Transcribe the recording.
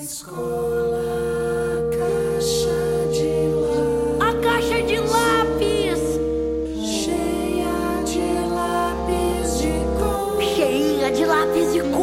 escola, a caixa de lápis, cheia de lápis de cor, cheia de lápis de cor.